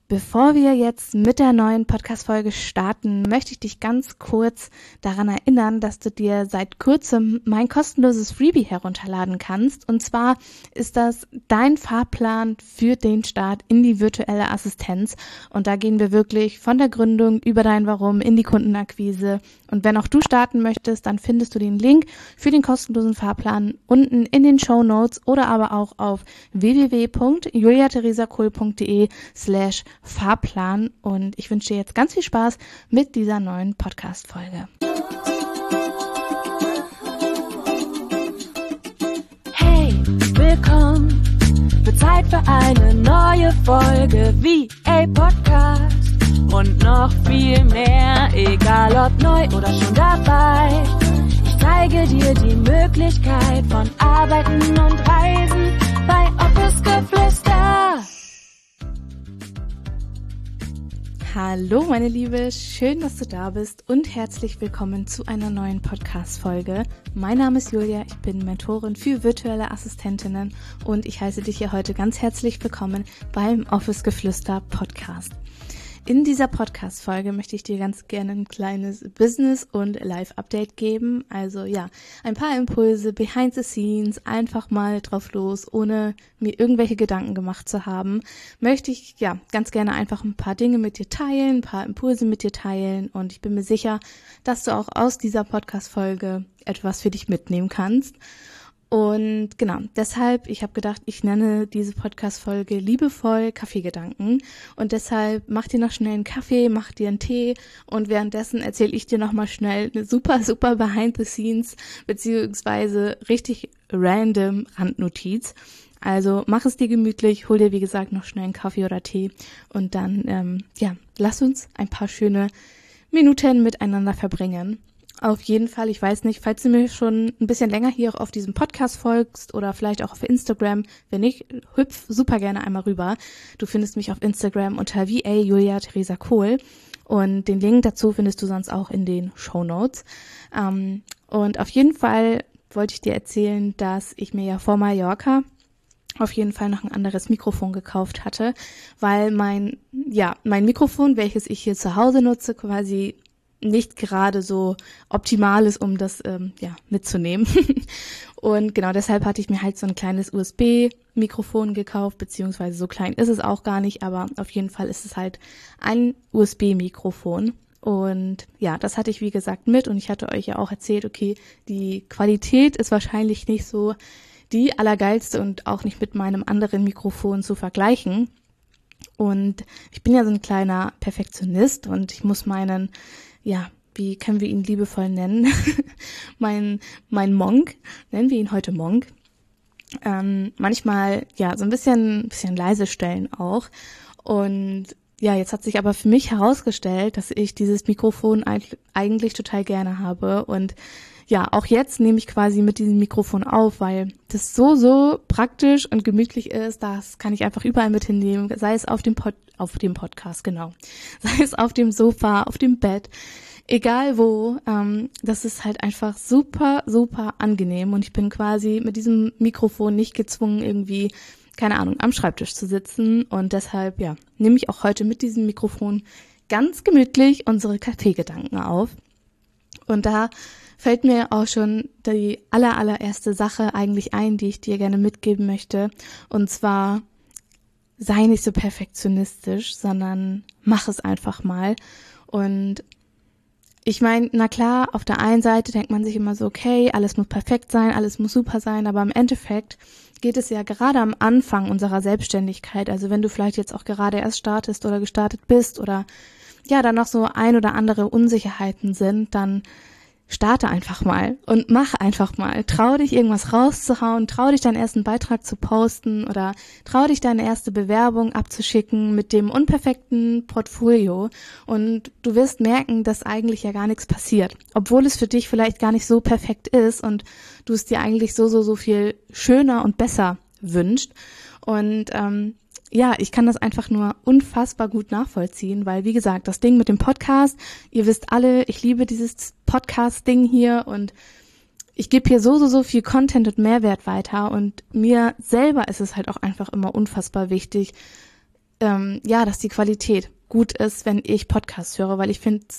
Bevor wir jetzt mit der neuen Podcast-Folge starten, möchte ich dich ganz kurz daran erinnern, dass du dir seit kurzem mein kostenloses Freebie herunterladen kannst. Und zwar ist das dein Fahrplan für den Start in die virtuelle Assistenz. Und da gehen wir wirklich von der Gründung über dein Warum in die Kundenakquise. Und wenn auch du starten möchtest, dann findest du den Link für den kostenlosen Fahrplan unten in den Shownotes oder aber auch auf www.juliatheresakohl.de/Fahrplan und ich wünsche dir jetzt ganz viel Spaß mit dieser neuen Podcast-Folge. Hey, willkommen, wird Zeit für eine neue Folge VA Podcast und noch viel mehr, egal ob neu oder schon dabei. Ich zeige dir die Möglichkeit von Arbeiten und Reisen bei Office Geflüster. Hallo meine Liebe, schön, dass du da bist und herzlich willkommen zu einer neuen Podcast-Folge. Mein Name ist Julia, ich bin Mentorin für virtuelle Assistentinnen und ich heiße dich hier heute ganz herzlich willkommen beim Office Geflüster Podcast. In dieser Podcast-Folge möchte ich dir ganz gerne ein kleines Business- und Live-Update geben. Also ja, ein paar Impulse, behind the scenes, einfach mal drauf los, ohne mir irgendwelche Gedanken gemacht zu haben. Möchte ich ja ganz gerne einfach ein paar Dinge mit dir teilen, ein paar Impulse mit dir teilen und ich bin mir sicher, dass du auch aus dieser Podcast-Folge etwas für dich mitnehmen kannst. Und genau, deshalb, ich habe gedacht, ich nenne diese Podcast-Folge liebevoll Kaffeegedanken und deshalb mach dir noch schnell einen Kaffee, mach dir einen Tee und währenddessen erzähle ich dir nochmal schnell eine super behind the scenes beziehungsweise richtig random Randnotiz. Also mach es dir gemütlich, hol dir wie gesagt noch schnell einen Kaffee oder Tee und dann, lass uns ein paar schöne Minuten miteinander verbringen. Auf jeden Fall, ich weiß nicht, falls du mir schon ein bisschen länger hier auch auf diesem Podcast folgst oder vielleicht auch auf Instagram, wenn nicht, hüpf super gerne einmal rüber. Du findest mich auf Instagram unter VA Julia Theresa Kohl und den Link dazu findest du sonst auch in den Shownotes. Und auf jeden Fall wollte ich dir erzählen, dass ich mir ja vor Mallorca auf jeden Fall noch ein anderes Mikrofon gekauft hatte, weil mein Mikrofon, welches ich hier zu Hause nutze, quasi nicht gerade so optimal ist, um das mitzunehmen. Und genau deshalb hatte ich mir halt so ein kleines USB-Mikrofon gekauft, beziehungsweise so klein ist es auch gar nicht, aber auf jeden Fall ist es halt ein USB-Mikrofon. Und ja, das hatte ich wie gesagt mit und ich hatte euch ja auch erzählt, okay, die Qualität ist wahrscheinlich nicht so die allergeilste und auch nicht mit meinem anderen Mikrofon zu vergleichen. Und ich bin ja so ein kleiner Perfektionist und ich muss meinen, wie können wir ihn liebevoll nennen? mein Monk, nennen wir ihn heute Monk. Manchmal, so ein bisschen leise stellen auch. Und ja, jetzt hat sich aber für mich herausgestellt, dass ich dieses Mikrofon eigentlich total gerne habe. Und ja, auch jetzt nehme ich quasi mit diesem Mikrofon auf, weil das so praktisch und gemütlich ist. Das kann ich einfach überall mit hinnehmen, sei es auf dem Podcast, genau. Sei es auf dem Sofa, auf dem Bett, egal wo. Das ist halt einfach super angenehm und ich bin quasi mit diesem Mikrofon nicht gezwungen, irgendwie, keine Ahnung, am Schreibtisch zu sitzen und deshalb, nehme ich auch heute mit diesem Mikrofon ganz gemütlich unsere Kaffeegedanken auf. Und da fällt mir auch schon die allererste Sache eigentlich ein, die ich dir gerne mitgeben möchte. Und zwar, sei nicht so perfektionistisch, sondern mach es einfach mal. Und ich meine, na klar, auf der einen Seite denkt man sich immer so, okay, alles muss perfekt sein, alles muss super sein, aber im Endeffekt geht es ja gerade am Anfang unserer Selbstständigkeit, also wenn du vielleicht jetzt auch gerade erst startest oder gestartet bist oder da noch so ein oder andere Unsicherheiten sind, dann starte einfach mal und mach einfach mal. Trau dich, irgendwas rauszuhauen, trau dich, deinen ersten Beitrag zu posten oder trau dich, deine erste Bewerbung abzuschicken mit dem unperfekten Portfolio und du wirst merken, dass eigentlich ja gar nichts passiert, obwohl es für dich vielleicht gar nicht so perfekt ist und du es dir eigentlich so viel schöner und besser wünscht. Und ich kann das einfach nur unfassbar gut nachvollziehen, weil wie gesagt, das Ding mit dem Podcast, ihr wisst alle, ich liebe dieses Podcast-Ding hier und ich gebe hier so viel Content und Mehrwert weiter und mir selber ist es halt auch einfach immer unfassbar wichtig, dass die Qualität gut ist, wenn ich Podcasts höre, weil ich finde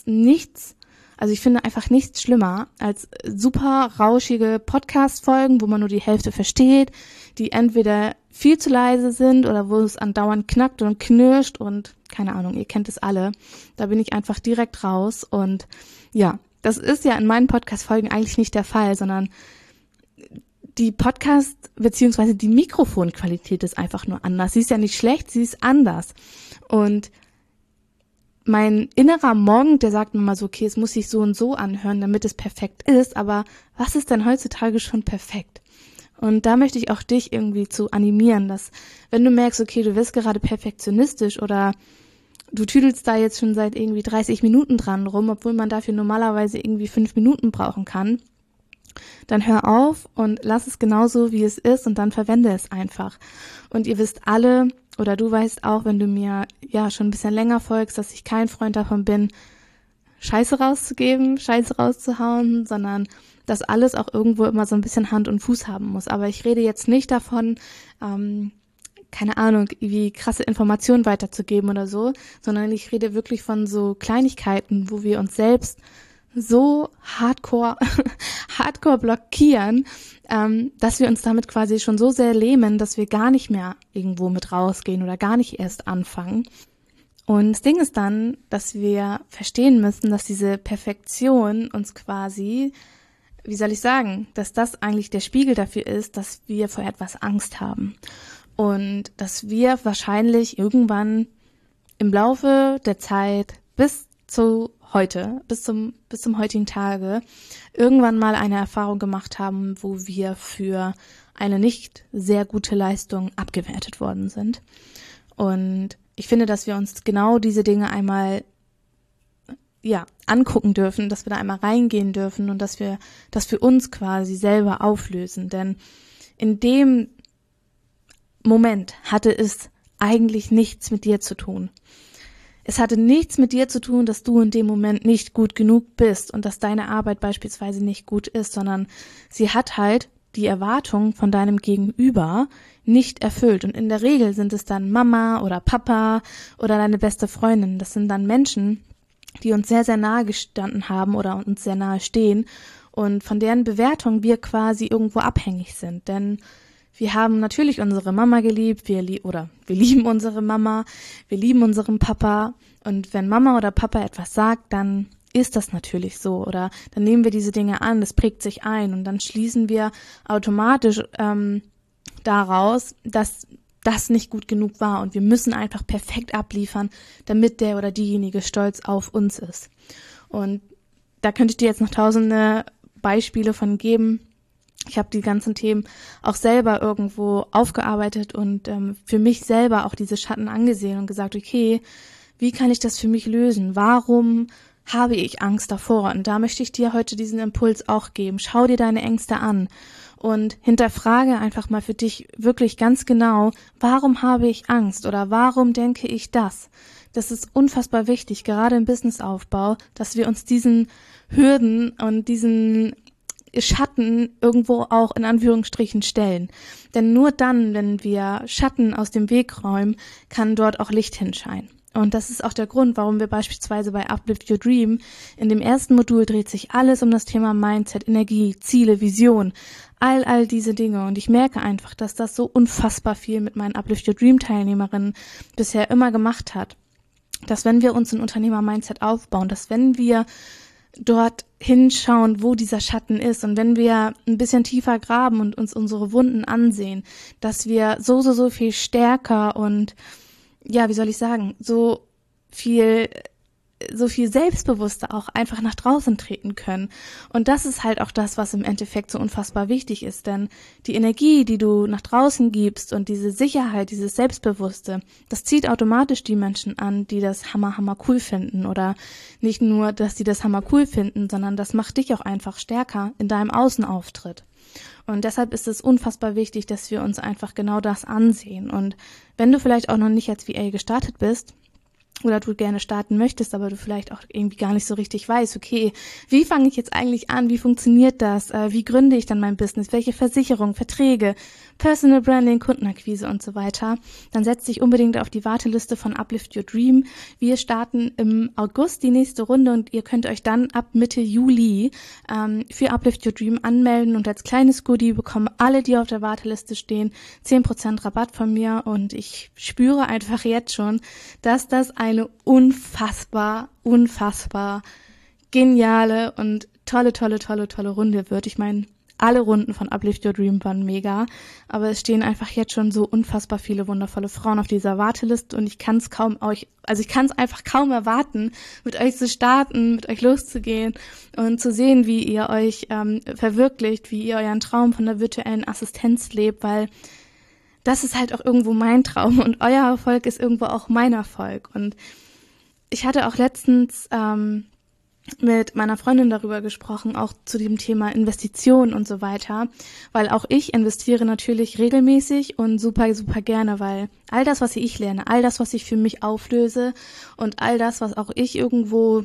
einfach nichts schlimmer als super rauschige Podcast-Folgen, wo man nur die Hälfte versteht, die entweder viel zu leise sind oder wo es andauernd knackt und knirscht und keine Ahnung, ihr kennt es alle. Da bin ich einfach direkt raus und ja, das ist ja in meinen Podcast-Folgen eigentlich nicht der Fall, sondern die Podcast- bzw. die Mikrofonqualität ist einfach nur anders. Sie ist ja nicht schlecht, sie ist anders. Und mein innerer Monk, der sagt mir mal so, okay, es muss sich so und so anhören, damit es perfekt ist, aber was ist denn heutzutage schon perfekt? Und da möchte ich auch dich irgendwie zu animieren, dass wenn du merkst, okay, du wirst gerade perfektionistisch oder du tüdelst da jetzt schon seit irgendwie 30 Minuten dran rum, obwohl man dafür normalerweise irgendwie 5 Minuten brauchen kann, dann hör auf und lass es genauso, wie es ist und dann verwende es einfach. Und ihr wisst alle, oder du weißt auch, wenn du mir ja schon ein bisschen länger folgst, dass ich kein Freund davon bin, Scheiße rauszugeben, Scheiße rauszuhauen, sondern dass alles auch irgendwo immer so ein bisschen Hand und Fuß haben muss. Aber ich rede jetzt nicht davon, keine Ahnung, wie krasse Informationen weiterzugeben oder so, sondern ich rede wirklich von so Kleinigkeiten, wo wir uns selbst so hardcore blockieren, dass wir uns damit quasi schon so sehr lähmen, dass wir gar nicht mehr irgendwo mit rausgehen oder gar nicht erst anfangen. Und das Ding ist dann, dass wir verstehen müssen, dass diese Perfektion uns quasi, wie soll ich sagen, dass das eigentlich der Spiegel dafür ist, dass wir vor etwas Angst haben. Und dass wir wahrscheinlich irgendwann im Laufe der Zeit bis zum heutigen Tage irgendwann mal eine Erfahrung gemacht haben, wo wir für eine nicht sehr gute Leistung abgewertet worden sind. Und ich finde, dass wir uns genau diese Dinge einmal angucken dürfen, dass wir da einmal reingehen dürfen und dass wir das für uns quasi selber auflösen. Denn in dem Moment hatte es eigentlich nichts mit dir zu tun. Es hatte nichts mit dir zu tun, dass du in dem Moment nicht gut genug bist und dass deine Arbeit beispielsweise nicht gut ist, sondern sie hat halt die Erwartung von deinem Gegenüber nicht erfüllt. Und in der Regel sind es dann Mama oder Papa oder deine beste Freundin. Das sind dann Menschen, die uns sehr, sehr nahe gestanden haben oder uns sehr nahe stehen und von deren Bewertung wir quasi irgendwo abhängig sind. Denn wir haben natürlich unsere Mama geliebt, wir lieben unsere Mama, wir lieben unseren Papa und wenn Mama oder Papa etwas sagt, dann ist das natürlich so oder dann nehmen wir diese Dinge an, das prägt sich ein und dann schließen wir automatisch daraus, dass das nicht gut genug war und wir müssen einfach perfekt abliefern, damit der oder diejenige stolz auf uns ist. Und da könnte ich dir jetzt noch tausende Beispiele von geben. Ich habe die ganzen Themen auch selber irgendwo aufgearbeitet und für mich selber auch diese Schatten angesehen und gesagt, okay, wie kann ich das für mich lösen? Warum habe ich Angst davor? Und da möchte ich dir heute diesen Impuls auch geben. Schau dir deine Ängste an und hinterfrage einfach mal für dich wirklich ganz genau, warum habe ich Angst oder warum denke ich das? Das ist unfassbar wichtig, gerade im Businessaufbau, dass wir uns diesen Hürden und diesen Schatten irgendwo auch in Anführungsstrichen stellen. Denn nur dann, wenn wir Schatten aus dem Weg räumen, kann dort auch Licht hinscheinen. Und das ist auch der Grund, warum wir beispielsweise bei Uplift Your Dream in dem ersten Modul dreht sich alles um das Thema Mindset, Energie, Ziele, Vision, all diese Dinge. Und ich merke einfach, dass das so unfassbar viel mit meinen Uplift Your Dream Teilnehmerinnen bisher immer gemacht hat. Dass wenn wir uns ein Unternehmer-Mindset aufbauen, dass wenn wir dort hinschauen, wo dieser Schatten ist und wenn wir ein bisschen tiefer graben und uns unsere Wunden ansehen, dass wir so viel stärker und so viel selbstbewusster auch einfach nach draußen treten können. Und das ist halt auch das, was im Endeffekt so unfassbar wichtig ist, denn die Energie, die du nach draußen gibst und diese Sicherheit, dieses Selbstbewusste, das zieht automatisch die Menschen an, die das hammer cool finden oder nicht nur, dass die das hammer cool finden, sondern das macht dich auch einfach stärker in deinem Außenauftritt. Und deshalb ist es unfassbar wichtig, dass wir uns einfach genau das ansehen. Und wenn du vielleicht auch noch nicht als VA gestartet bist, oder du gerne starten möchtest, aber du vielleicht auch irgendwie gar nicht so richtig weißt, okay, wie fange ich jetzt eigentlich an, wie funktioniert das, wie gründe ich dann mein Business, welche Versicherung, Verträge, Personal Branding, Kundenakquise und so weiter, dann setz dich unbedingt auf die Warteliste von Uplift Your Dream. Wir starten im August die nächste Runde und ihr könnt euch dann ab Mitte Juli für Uplift Your Dream anmelden und als kleines Goodie bekommen alle, die auf der Warteliste stehen, 10% Rabatt von mir und ich spüre einfach jetzt schon, dass das eine unfassbar geniale und tolle Runde wird. Ich meine, alle Runden von Uplift Your Dream waren mega, aber es stehen einfach jetzt schon so unfassbar viele wundervolle Frauen auf dieser Warteliste und ich kann es einfach kaum erwarten, mit euch zu starten, mit euch loszugehen und zu sehen, wie ihr euch verwirklicht, wie ihr euren Traum von der virtuellen Assistenz lebt, weil das ist halt auch irgendwo mein Traum und euer Erfolg ist irgendwo auch mein Erfolg. Und ich hatte auch letztens mit meiner Freundin darüber gesprochen, auch zu dem Thema Investitionen und so weiter, weil auch ich investiere natürlich regelmäßig und super gerne, weil all das, was ich lerne, all das, was ich für mich auflöse und all das, was auch ich irgendwo,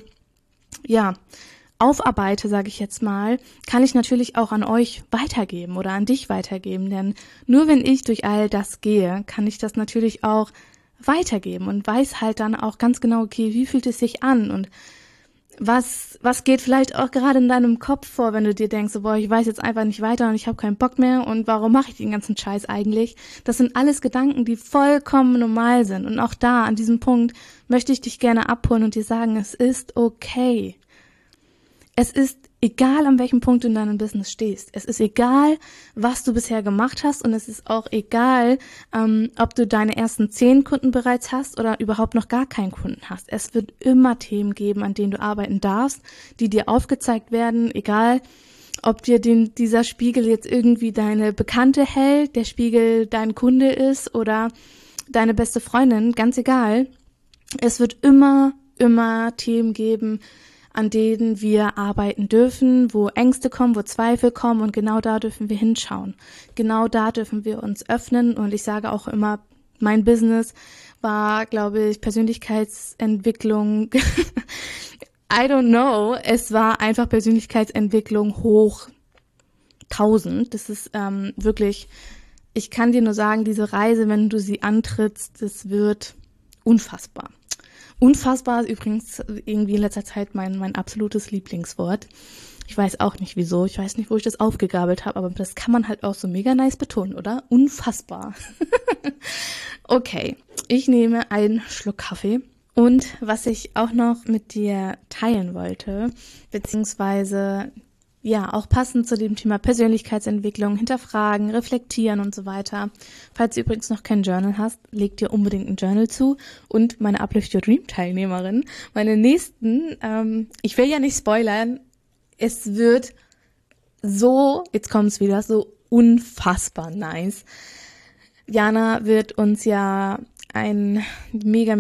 aufarbeite, sage ich jetzt mal, kann ich natürlich auch an euch weitergeben oder an dich weitergeben, denn nur wenn ich durch all das gehe, kann ich das natürlich auch weitergeben und weiß halt dann auch ganz genau, okay, wie fühlt es sich an und was geht vielleicht auch gerade in deinem Kopf vor, wenn du dir denkst, so, boah, ich weiß jetzt einfach nicht weiter und ich habe keinen Bock mehr und warum mache ich den ganzen Scheiß eigentlich? Das sind alles Gedanken, die vollkommen normal sind und auch da, an diesem Punkt, möchte ich dich gerne abholen und dir sagen, es ist okay. Es ist egal, an welchem Punkt du in deinem Business stehst. Es ist egal, was du bisher gemacht hast und es ist auch egal, ob du deine ersten 10 Kunden bereits hast oder überhaupt noch gar keinen Kunden hast. Es wird immer Themen geben, an denen du arbeiten darfst, die dir aufgezeigt werden, egal, ob dir dieser Spiegel jetzt irgendwie deine Bekannte hält, der Spiegel dein Kunde ist oder deine beste Freundin, ganz egal. Es wird immer Themen geben, an denen wir arbeiten dürfen, wo Ängste kommen, wo Zweifel kommen und genau da dürfen wir hinschauen. Genau da dürfen wir uns öffnen und ich sage auch immer, mein Business war, glaube ich, Persönlichkeitsentwicklung, I don't know, es war einfach Persönlichkeitsentwicklung hoch 1000. Das ist wirklich, ich kann dir nur sagen, diese Reise, wenn du sie antrittst, das wird unfassbar. Unfassbar ist übrigens irgendwie in letzter Zeit mein absolutes Lieblingswort. Ich weiß auch nicht wieso, ich weiß nicht, wo ich das aufgegabelt habe, aber das kann man halt auch so mega nice betonen, oder? Unfassbar. Okay, ich nehme einen Schluck Kaffee. Und was ich auch noch mit dir teilen wollte, beziehungsweise auch passend zu dem Thema Persönlichkeitsentwicklung, hinterfragen, reflektieren und so weiter. Falls du übrigens noch kein Journal hast, leg dir unbedingt ein Journal zu. Und meine Uplift Your Dream Teilnehmerin, meine nächsten, ich will ja nicht spoilern, es wird so, jetzt kommt es wieder, so unfassbar nice. Jana wird uns ja ein mega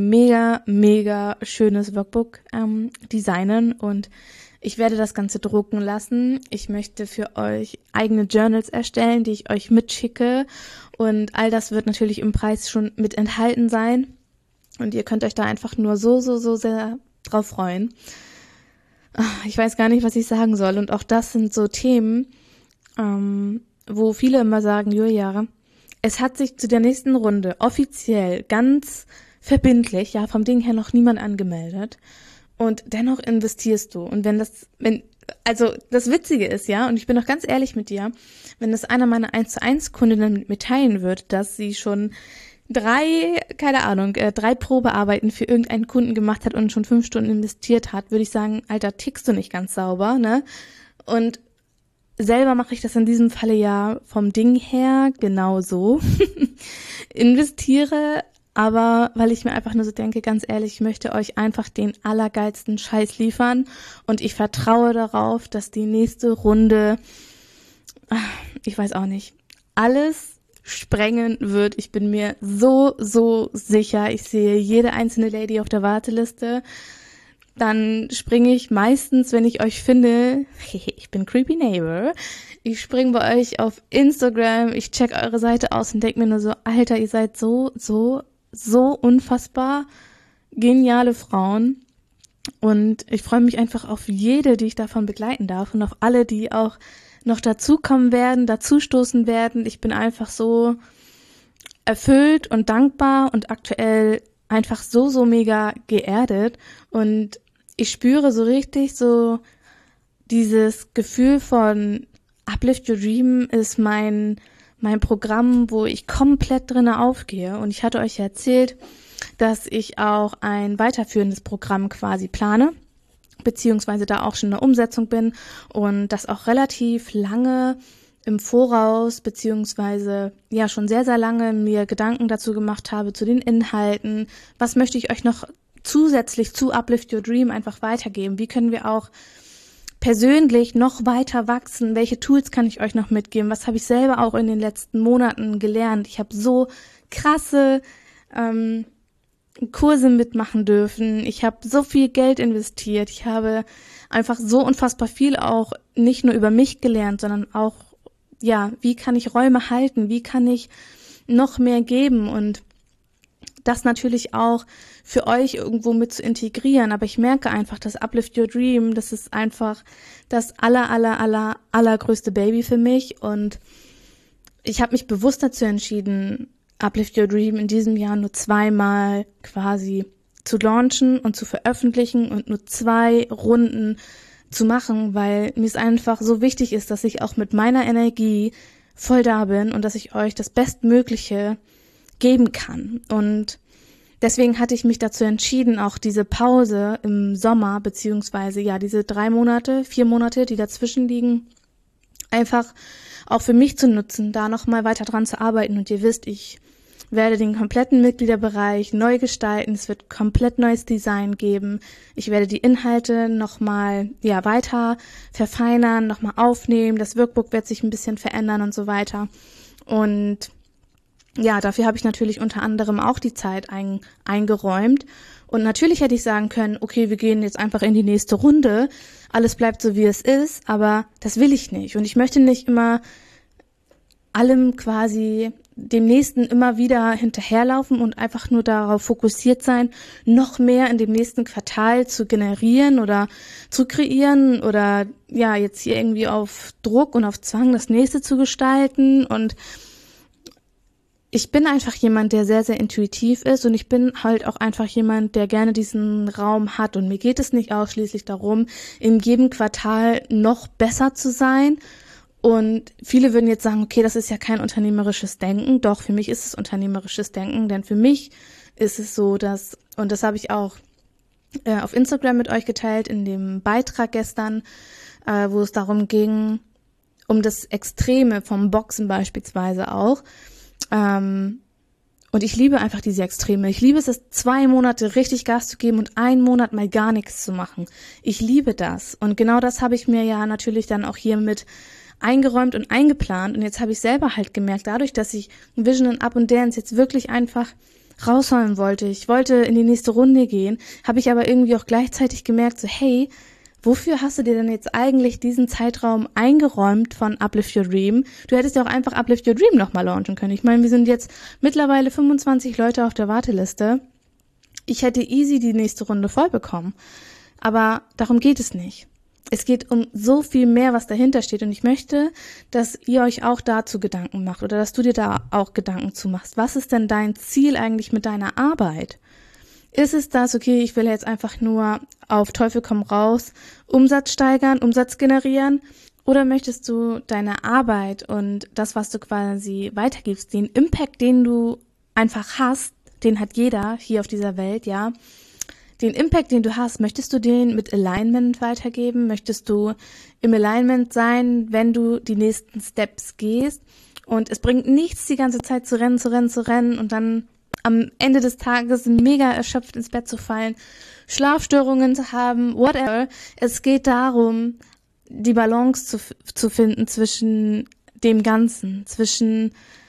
schönes Workbook designen und ich werde das Ganze drucken lassen. Ich möchte für euch eigene Journals erstellen, die ich euch mitschicke. Und all das wird natürlich im Preis schon mit enthalten sein. Und ihr könnt euch da einfach nur so sehr drauf freuen. Ich weiß gar nicht, was ich sagen soll. Und auch das sind so Themen, wo viele immer sagen, Julia, es hat sich zu der nächsten Runde offiziell ganz verbindlich, vom Ding her noch niemand angemeldet. Und dennoch investierst du. Und das Witzige ist, und ich bin doch ganz ehrlich mit dir, wenn das einer meiner 1:1 Kundinnen mit mir teilen wird, dass sie schon 3 Probearbeiten für irgendeinen Kunden gemacht hat und schon 5 Stunden investiert hat, würde ich sagen, Alter, tickst du nicht ganz sauber, ne? Und selber mache ich das in diesem Falle vom Ding her genauso. Investiere, aber weil ich mir einfach nur so denke, ganz ehrlich, ich möchte euch einfach den allergeilsten Scheiß liefern und ich vertraue darauf, dass die nächste Runde, ich weiß auch nicht, alles sprengen wird. Ich bin mir so sicher. Ich sehe jede einzelne Lady auf der Warteliste. Dann springe ich meistens, wenn ich euch finde, ich bin Creepy Neighbor, ich springe bei euch auf Instagram, ich check eure Seite aus und denke mir nur so, Alter, ihr seid so unfassbar geniale Frauen und ich freue mich einfach auf jede, die ich davon begleiten darf und auf alle, die auch noch dazukommen werden, dazustoßen werden. Ich bin einfach so erfüllt und dankbar und aktuell einfach so mega geerdet und ich spüre so richtig so dieses Gefühl von Uplift Your Dream ist mein Programm, wo ich komplett drinne aufgehe. Und ich hatte euch ja erzählt, dass ich auch ein weiterführendes Programm quasi plane, beziehungsweise da auch schon in der Umsetzung bin und das auch relativ lange im Voraus, beziehungsweise ja schon sehr, sehr lange mir Gedanken dazu gemacht habe, zu den Inhalten. Was möchte ich euch noch zusätzlich zu Uplift Your Dream einfach weitergeben? Wie können wir auch persönlich noch weiter wachsen? Welche Tools kann ich euch noch mitgeben? Was habe ich selber auch in den letzten Monaten gelernt? Ich habe so krasse Kurse mitmachen dürfen. Ich habe so viel Geld investiert. Ich habe einfach so unfassbar viel auch nicht nur über mich gelernt, sondern auch, ja, wie kann ich Räume halten? Wie kann ich noch mehr geben? Und das natürlich auch für euch irgendwo mit zu integrieren. Aber ich merke einfach, dass Uplift Your Dream, das ist einfach das allergrößte Baby für mich. Und ich habe mich bewusst dazu entschieden, Uplift Your Dream in diesem Jahr nur 2-mal quasi zu launchen und zu veröffentlichen und nur 2 Runden zu machen, weil mir es einfach so wichtig ist, dass ich auch mit meiner Energie voll da bin und dass ich euch das Bestmögliche geben kann. Und deswegen hatte ich mich dazu entschieden, auch diese Pause im Sommer, beziehungsweise ja diese 3 Monate, 4 Monate, die dazwischen liegen, einfach auch für mich zu nutzen, da nochmal weiter dran zu arbeiten. Und ihr wisst, ich werde den kompletten Mitgliederbereich neu gestalten. Es wird komplett neues Design geben. Ich werde die Inhalte nochmal weiter verfeinern, nochmal aufnehmen. Das Workbook wird sich ein bisschen verändern und so weiter. Und ja, dafür habe ich natürlich unter anderem auch die Zeit eingeräumt. Und natürlich hätte ich sagen können, okay, wir gehen jetzt einfach in die nächste Runde. Alles bleibt so, wie es ist. Aber das will ich nicht. Und ich möchte nicht immer allem quasi dem Nächsten immer wieder hinterherlaufen und einfach nur darauf fokussiert sein, noch mehr in dem nächsten Quartal zu generieren oder zu kreieren oder ja, jetzt hier irgendwie auf Druck und auf Zwang das nächste zu gestalten. Und ich bin einfach jemand, der sehr, sehr intuitiv ist und ich bin halt auch einfach jemand, der gerne diesen Raum hat und mir geht es nicht ausschließlich darum, in jedem Quartal noch besser zu sein. Und viele würden jetzt sagen, okay, das ist ja kein unternehmerisches Denken. Doch, für mich ist es unternehmerisches Denken, denn für mich ist es so, dass, und das habe ich auch auf Instagram mit euch geteilt, in dem Beitrag gestern, wo es darum ging, um das Extreme vom Boxen beispielsweise auch. Und ich liebe einfach diese Extreme. Ich liebe es, 2 Monate richtig Gas zu geben und 1 Monat mal gar nichts zu machen. Ich liebe das. Und genau das habe ich mir ja natürlich dann auch hier mit eingeräumt und eingeplant. Und jetzt habe ich selber halt gemerkt, dadurch, dass ich Vision and Up and Dance jetzt wirklich einfach rausholen wollte. Ich wollte in die nächste Runde gehen, habe ich aber irgendwie auch gleichzeitig gemerkt, so hey, wofür hast du dir denn jetzt eigentlich diesen Zeitraum eingeräumt von Uplift Your Dream? Du hättest ja auch einfach Uplift Your Dream nochmal launchen können. Ich meine, wir sind jetzt mittlerweile 25 Leute auf der Warteliste. Ich hätte easy die nächste Runde voll bekommen. Aber darum geht es nicht. Es geht um so viel mehr, was dahinter steht. Und ich möchte, dass ihr euch auch dazu Gedanken macht oder dass du dir da auch Gedanken zu machst. Was ist denn dein Ziel eigentlich mit deiner Arbeit? Ist es das, okay, ich will jetzt einfach nur auf Teufel komm raus Umsatz steigern, Umsatz generieren? Oder möchtest du deine Arbeit und das, was du quasi weitergibst, den Impact, den du einfach hast, den hat jeder hier auf dieser Welt, ja, den Impact, den du hast, möchtest du den mit Alignment weitergeben? Möchtest du im Alignment sein, wenn du die nächsten Steps gehst? Und es bringt nichts, die ganze Zeit zu rennen und dann am Ende des Tages mega erschöpft ins Bett zu fallen, Schlafstörungen zu haben, whatever. Es geht darum, die Balance zu finden zwischen dem Ganzen, zwischen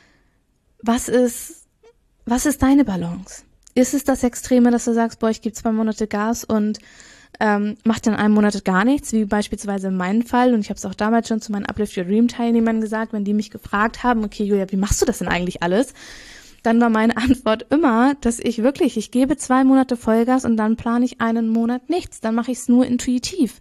was ist deine Balance? Ist es das Extreme, dass du sagst, boah, ich gebe 2 Monate Gas und mach dann 1 Monat gar nichts, wie beispielsweise in meinem Fall. Und ich habe es auch damals schon zu meinen Uplift Your Dream Teilnehmern gesagt, wenn die mich gefragt haben, okay Julia, wie machst du das denn eigentlich alles? dann war meine Antwort immer, dass ich gebe 2 Monate Vollgas und dann plane ich einen Monat nichts. Dann mache ich es nur intuitiv.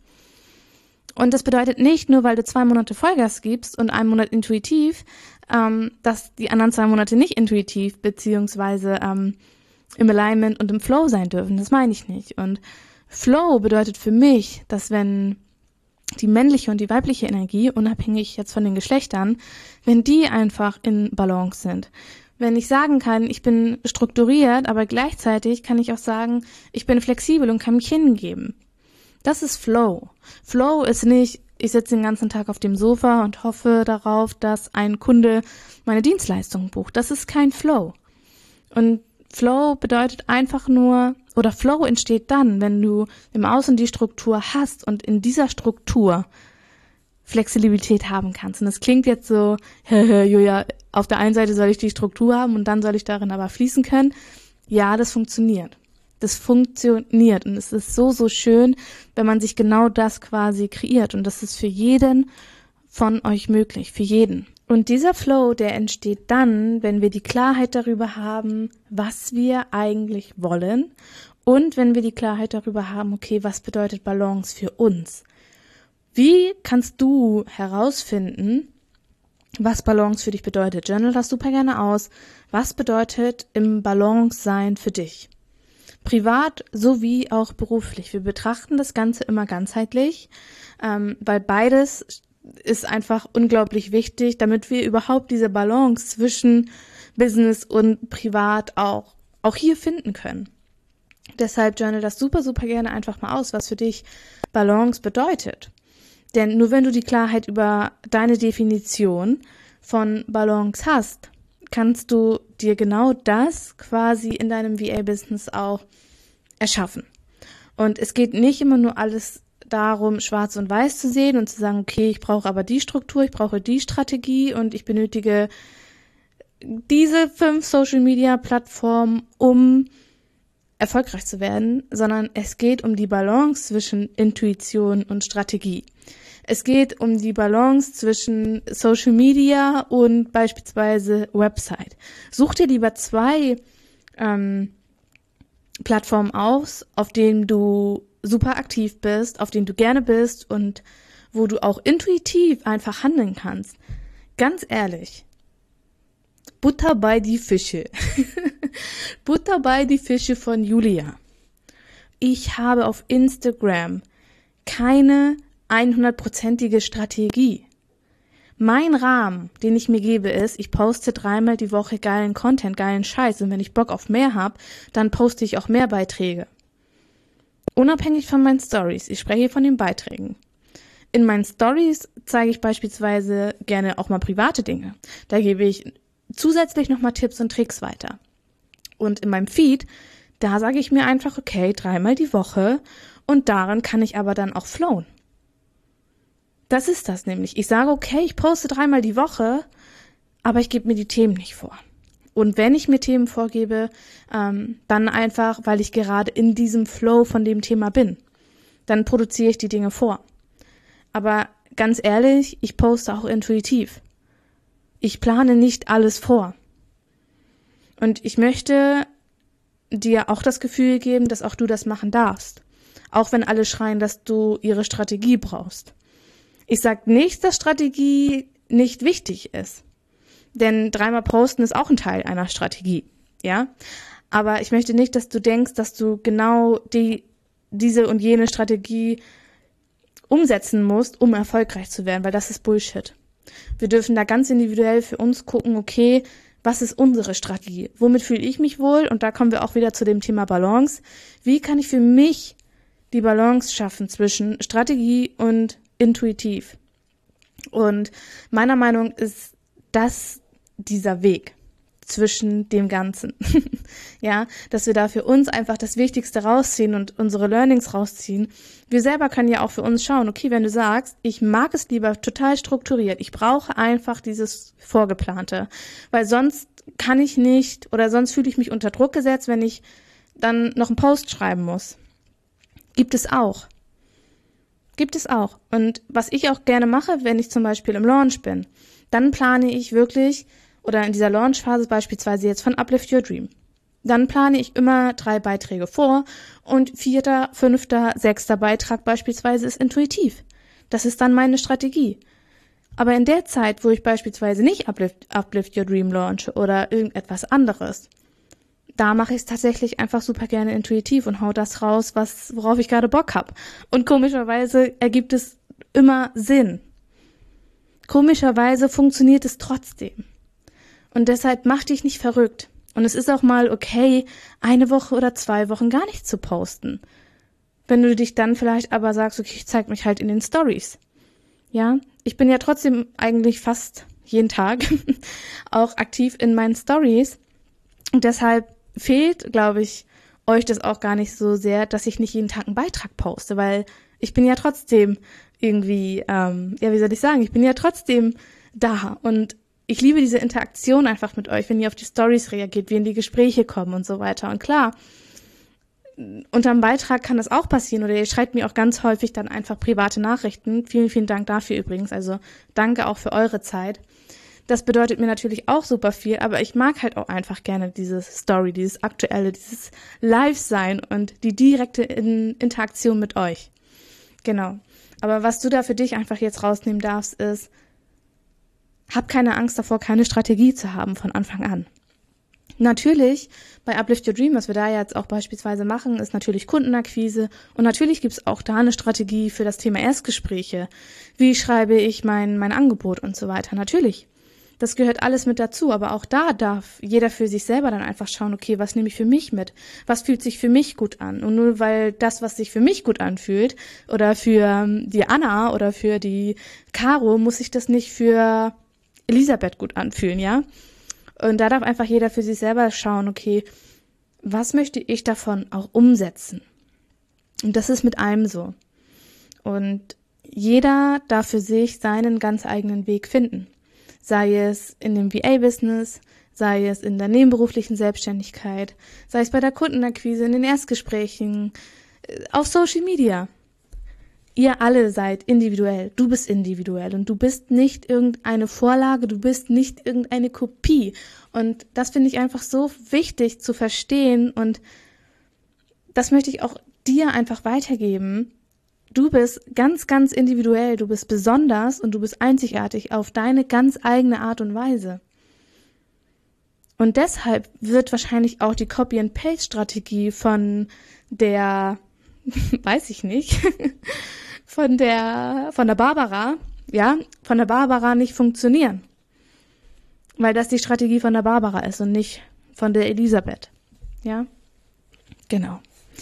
Und das bedeutet nicht, nur weil du 2 Monate Vollgas gibst und einen Monat intuitiv, dass die anderen 2 Monate nicht intuitiv beziehungsweise im Alignment und im Flow sein dürfen. Das meine ich nicht. Und Flow bedeutet für mich, dass wenn die männliche und die weibliche Energie, unabhängig jetzt von den Geschlechtern, wenn die einfach in Balance sind. Wenn ich sagen kann, ich bin strukturiert, aber gleichzeitig kann ich auch sagen, ich bin flexibel und kann mich hingeben. Das ist Flow. Flow ist nicht, ich sitze den ganzen Tag auf dem Sofa und hoffe darauf, dass ein Kunde meine Dienstleistung bucht. Das ist kein Flow. Und Flow bedeutet einfach nur, oder Flow entsteht dann, wenn du im Außen die Struktur hast und in dieser Struktur Flexibilität haben kannst. Und das klingt jetzt so, Julia, auf der einen Seite soll ich die Struktur haben und dann soll ich darin aber fließen können. Ja, das funktioniert. Das funktioniert und es ist so, so schön, wenn man sich genau das quasi kreiert. Und das ist für jeden von euch möglich, für jeden. Und dieser Flow, der entsteht dann, wenn wir die Klarheit darüber haben, was wir eigentlich wollen und wenn wir die Klarheit darüber haben, okay, was bedeutet Balance für uns? Wie kannst du herausfinden, was Balance für dich bedeutet? Journal das super gerne aus. Was bedeutet im Balance sein für dich? Privat sowie auch beruflich. Wir betrachten das Ganze immer ganzheitlich, weil beides ist einfach unglaublich wichtig, damit wir überhaupt diese Balance zwischen Business und Privat auch hier finden können. Deshalb journal das super, super gerne einfach mal aus, was für dich Balance bedeutet. Denn nur wenn du die Klarheit über deine Definition von Balance hast, kannst du dir genau das quasi in deinem VA-Business auch erschaffen. Und es geht nicht immer nur alles darum, schwarz und weiß zu sehen und zu sagen, okay, ich brauche aber die Struktur, ich brauche die Strategie und ich benötige diese 5 Social-Media-Plattformen, um erfolgreich zu werden, sondern es geht um die Balance zwischen Intuition und Strategie. Es geht um die Balance zwischen Social Media und beispielsweise Website. Such dir lieber 2 Plattformen aus, auf denen du super aktiv bist, auf denen du gerne bist und wo du auch intuitiv einfach handeln kannst. Ganz ehrlich, Butter bei die Fische. Butter bei die Fische von Julia. Ich habe auf Instagram keine 100%ige Strategie. Mein Rahmen, den ich mir gebe, ist, ich poste 3-mal die Woche geilen Content, geilen Scheiß. Und wenn ich Bock auf mehr habe, dann poste ich auch mehr Beiträge. Unabhängig von meinen Stories. Ich spreche hier von den Beiträgen. In meinen Stories zeige ich beispielsweise gerne auch mal private Dinge. Da gebe ich zusätzlich nochmal Tipps und Tricks weiter. Und in meinem Feed, da sage ich mir einfach, okay, 3-mal die Woche und darin kann ich aber dann auch flowen. Das ist das nämlich. Ich sage, okay, ich poste 3-mal die Woche, aber ich gebe mir die Themen nicht vor. Und wenn ich mir Themen vorgebe, dann einfach, weil ich gerade in diesem Flow von dem Thema bin. Dann produziere ich die Dinge vor. Aber ganz ehrlich, ich poste auch intuitiv. Ich plane nicht alles vor. Und ich möchte dir auch das Gefühl geben, dass auch du das machen darfst. Auch wenn alle schreien, dass du ihre Strategie brauchst. Ich sage nicht, dass Strategie nicht wichtig ist. Denn 3-mal posten ist auch ein Teil einer Strategie, ja. Aber ich möchte nicht, dass du denkst, dass du genau diese und jene Strategie umsetzen musst, um erfolgreich zu werden, weil das ist Bullshit. Wir dürfen da ganz individuell für uns gucken, okay, was ist unsere Strategie? Womit fühle ich mich wohl? Und da kommen wir auch wieder zu dem Thema Balance. Wie kann ich für mich die Balance schaffen zwischen Strategie und intuitiv? Und meiner Meinung ist das dieser Weg zwischen dem Ganzen. Ja, dass wir da für uns einfach das Wichtigste rausziehen und unsere Learnings rausziehen. Wir selber können ja auch für uns schauen, okay, wenn du sagst, ich mag es lieber total strukturiert, ich brauche einfach dieses Vorgeplante, weil sonst kann ich nicht oder sonst fühle ich mich unter Druck gesetzt, wenn ich dann noch einen Post schreiben muss. Gibt es auch. Und was ich auch gerne mache, wenn ich zum Beispiel im Launch bin, dann plane ich wirklich, oder in dieser Launchphase beispielsweise jetzt von Uplift Your Dream. Dann plane ich immer 3 Beiträge vor und 4., 5., 6. Beitrag beispielsweise ist intuitiv. Das ist dann meine Strategie. Aber in der Zeit, wo ich beispielsweise nicht Uplift Your Dream launche oder irgendetwas anderes, da mache ich es tatsächlich einfach super gerne intuitiv und hau das raus, worauf ich gerade Bock habe. Und komischerweise ergibt es immer Sinn. Komischerweise funktioniert es trotzdem. Und deshalb mach dich nicht verrückt. Und es ist auch mal okay, 1 Woche oder 2 Wochen gar nicht zu posten. Wenn du dich dann vielleicht aber sagst, okay, ich zeig mich halt in den Stories. Ja, ich bin ja trotzdem eigentlich fast jeden Tag auch aktiv in meinen Stories. Und deshalb fehlt, glaube ich, euch das auch gar nicht so sehr, dass ich nicht jeden Tag einen Beitrag poste, weil ich bin ja trotzdem irgendwie, wie soll ich sagen, ich bin ja trotzdem da und ich liebe diese Interaktion einfach mit euch, wenn ihr auf die Stories reagiert, wie in die Gespräche kommen und so weiter. Und klar, unterm Beitrag kann das auch passieren oder ihr schreibt mir auch ganz häufig dann einfach private Nachrichten. Vielen, vielen Dank dafür übrigens. Also danke auch für eure Zeit. Das bedeutet mir natürlich auch super viel, aber ich mag halt auch einfach gerne diese Story, dieses Aktuelle, dieses Live-Sein und die direkte Interaktion mit euch. Genau. Aber was du da für dich einfach jetzt rausnehmen darfst, ist, hab keine Angst davor, keine Strategie zu haben von Anfang an. Natürlich, bei Uplift Your Dream, was wir da jetzt auch beispielsweise machen, ist natürlich Kundenakquise und natürlich gibt es auch da eine Strategie für das Thema Erstgespräche. Wie schreibe ich mein Angebot und so weiter? Natürlich. Das gehört alles mit dazu, aber auch da darf jeder für sich selber dann einfach schauen, okay, was nehme ich für mich mit? Was fühlt sich für mich gut an? Und nur weil das, was sich für mich gut anfühlt oder für die Anna oder für die Caro, muss sich das nicht für Elisabeth gut anfühlen, ja? Und da darf einfach jeder für sich selber schauen, okay, was möchte ich davon auch umsetzen? Und das ist mit allem so. Und jeder darf für sich seinen ganz eigenen Weg finden. Sei es in dem VA-Business, sei es in der nebenberuflichen Selbstständigkeit, sei es bei der Kundenakquise, in den Erstgesprächen, auf Social Media. Ihr alle seid individuell, du bist individuell und du bist nicht irgendeine Vorlage, du bist nicht irgendeine Kopie. Und das finde ich einfach so wichtig zu verstehen und das möchte ich auch dir einfach weitergeben. Du bist ganz, ganz individuell, du bist besonders und du bist einzigartig auf deine ganz eigene Art und Weise. Und deshalb wird wahrscheinlich auch die Copy-and-Paste-Strategie von der, weiß ich nicht, von der Barbara nicht funktionieren. Weil das die Strategie von der Barbara ist und nicht von der Elisabeth. Ja? Genau.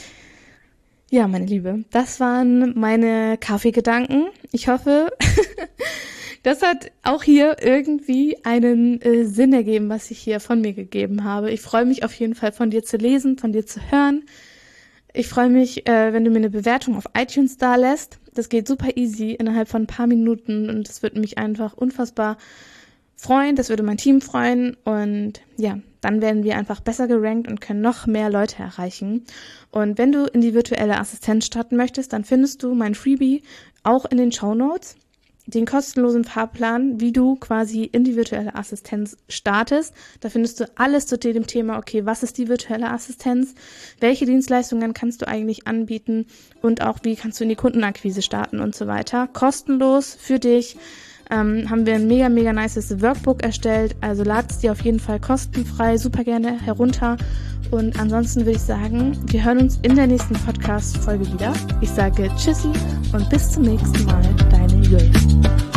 Ja, meine Liebe, das waren meine Kaffeegedanken. Ich hoffe, das hat auch hier irgendwie einen Sinn ergeben, was ich hier von mir gegeben habe. Ich freue mich auf jeden Fall, von dir zu lesen, von dir zu hören. Ich freue mich, wenn du mir eine Bewertung auf iTunes da lässt. Das geht super easy innerhalb von ein paar Minuten und das würde mich einfach unfassbar freuen. Das würde mein Team freuen und ja, dann werden wir einfach besser gerankt und können noch mehr Leute erreichen. Und wenn du in die virtuelle Assistenz starten möchtest, dann findest du mein Freebie auch in den Shownotes. Den kostenlosen Fahrplan, wie du quasi in die virtuelle Assistenz startest. Da findest du alles zu dem Thema, okay, was ist die virtuelle Assistenz? Welche Dienstleistungen kannst du eigentlich anbieten? Und auch, wie kannst du in die Kundenakquise starten und so weiter. Kostenlos für dich. Haben wir ein mega, mega nices Workbook erstellt. Also lad es dir auf jeden Fall kostenfrei, super gerne herunter. Und ansonsten würde ich sagen, wir hören uns in der nächsten Podcast-Folge wieder. Ich sage Tschüssi und bis zum nächsten Mal, deine Julia.